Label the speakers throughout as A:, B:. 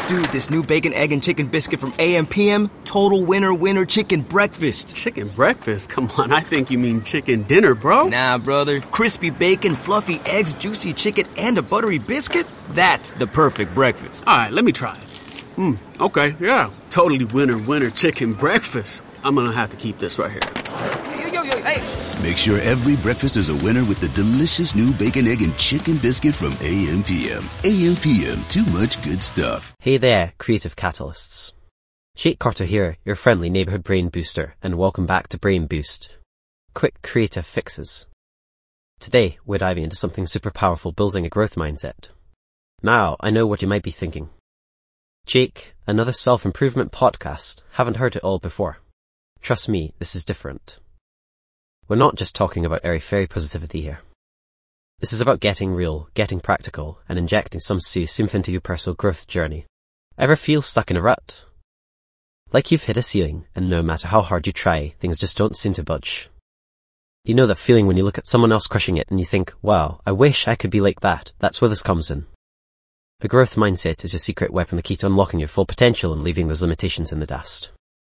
A: Dude, this new bacon, egg, and chicken biscuit from AM/PM, total winner chicken breakfast.
B: Chicken breakfast? Come on, I think you mean chicken dinner, bro.
A: Nah, brother. Crispy bacon, fluffy eggs, juicy chicken, and a buttery biscuit? That's the perfect breakfast.
B: All right, let me try it. Okay, yeah. Totally winner chicken breakfast. I'm gonna have to keep this right here.
A: Yo, hey.
C: Make sure every breakfast is a winner with the delicious new bacon, egg, and chicken biscuit from AM/PM. AM/PM, too much good stuff.
D: Hey there, creative catalysts. Sheikh Carter here, your friendly neighborhood brain booster, and welcome back to Brain Boost. Quick creative fixes. Today, we're diving into something super powerful, building a growth mindset. Now, I know what you might be thinking. Jake, another self-improvement podcast. Haven't heard it all before. Trust me, this is different. We're not just talking about airy-fairy positivity here. This is about getting real, getting practical, and injecting some soumph into your personal growth journey. Ever feel stuck in a rut? Like you've hit a ceiling, and no matter how hard you try, things just don't seem to budge. You know that feeling when you look at someone else crushing it and you think, wow, I wish I could be like that. That's where this comes in. A growth mindset is your secret weapon, the key to unlocking your full potential and leaving those limitations in the dust.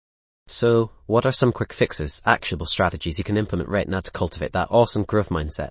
D: So, what are some quick fixes, actionable strategies you can implement right now to cultivate that awesome growth mindset?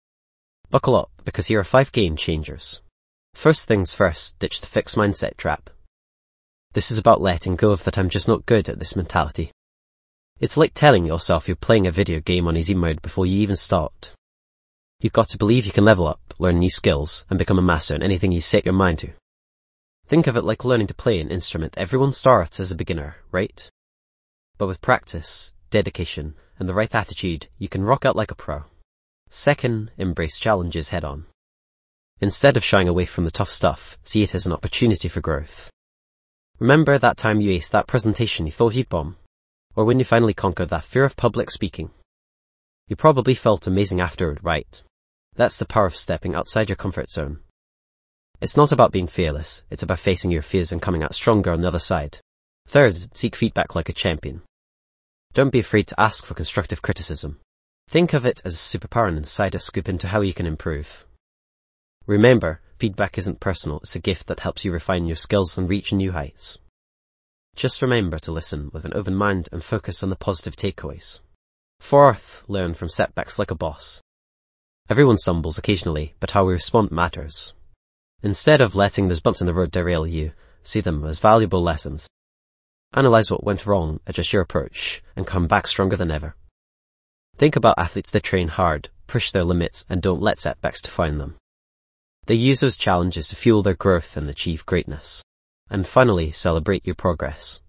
D: Buckle up, because here are 5 game changers. First things first, ditch the fixed mindset trap. This is about letting go of that I'm just not good at this mentality. It's like telling yourself you're playing a video game on easy mode before you even start. You've got to believe you can level up, learn new skills, and become a master in anything you set your mind to. Think of it like learning to play an instrument. Everyone starts as a beginner, right? But with practice, dedication, and the right attitude, you can rock out like a pro. Second, embrace challenges head on. Instead of shying away from the tough stuff, see it as an opportunity for growth. Remember that time you aced that presentation you thought you'd bomb? Or when you finally conquered that fear of public speaking? You probably felt amazing afterward, right? That's the power of stepping outside your comfort zone. It's not about being fearless, it's about facing your fears and coming out stronger on the other side. Third, seek feedback like a champion. Don't be afraid to ask for constructive criticism. Think of it as a superpower and insider scoop into how you can improve. Remember, feedback isn't personal, it's a gift that helps you refine your skills and reach new heights. Just remember to listen with an open mind and focus on the positive takeaways. Fourth, learn from setbacks like a boss. Everyone stumbles occasionally, but how we respond matters. Instead of letting those bumps in the road derail you, see them as valuable lessons. Analyze what went wrong, adjust your approach, and come back stronger than ever. Think about athletes that train hard, push their limits, and don't let setbacks define them. They use those challenges to fuel their growth and achieve greatness. And finally, celebrate your progress.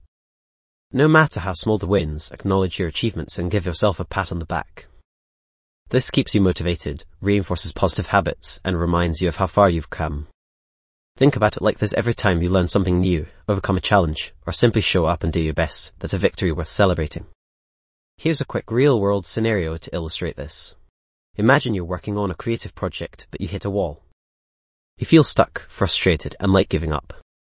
D: No matter how small the wins, acknowledge your achievements and give yourself a pat on the back. This keeps you motivated, reinforces positive habits, and reminds you of how far you've come. Think about it like this: every time you learn something new, overcome a challenge, or simply show up and do your best, that's a victory worth celebrating. Here's a quick real-world scenario to illustrate this. Imagine you're working on a creative project, but you hit a wall. You feel stuck, frustrated, and like giving up.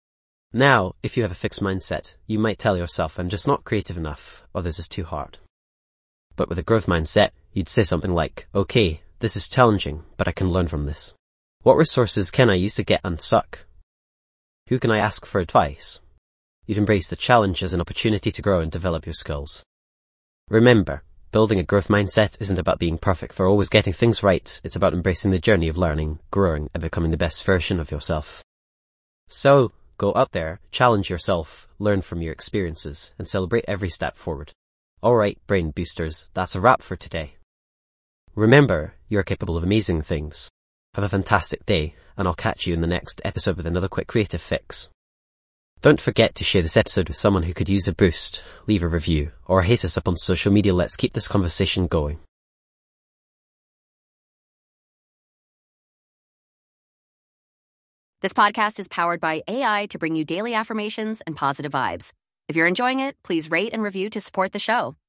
D: Now, if you have a fixed mindset, you might tell yourself, I'm just not creative enough, or this is too hard. But with a growth mindset, you'd say something like, okay, this is challenging, but I can learn from this. What resources can I use to get unstuck? Who can I ask for advice? You'd embrace the challenge as an opportunity to grow and develop your skills. Remember, building a growth mindset isn't about being perfect for always getting things right. It's about embracing the journey of learning, growing, and becoming the best version of yourself. So, go out there, challenge yourself, learn from your experiences, and celebrate every step forward. Alright, Brain Boosters, that's a wrap for today. Remember, you're capable of amazing things. Have a fantastic day, and I'll catch you in the next episode with another quick creative fix. Don't forget to share this episode with someone who could use a boost, leave a review, or hit us up on social media. Let's keep this conversation going.
E: This podcast is powered by AI to bring you daily affirmations and positive vibes. If you're enjoying it, please rate and review to support the show.